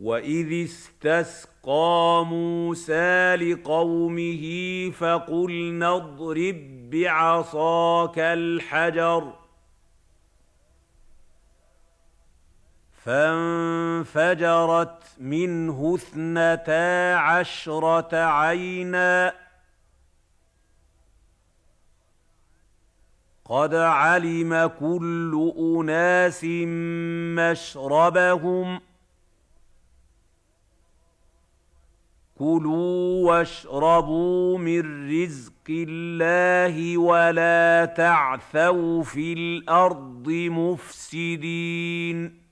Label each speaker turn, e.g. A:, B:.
A: وإذ استسقى موسى لقومه فقلنا اضرب بعصاك الحجر فانفجرت منه 12 عينا قد علم كل أناس مشربهم كلوا واشربوا من رزق الله ولا تعثوا في الأرض مفسدين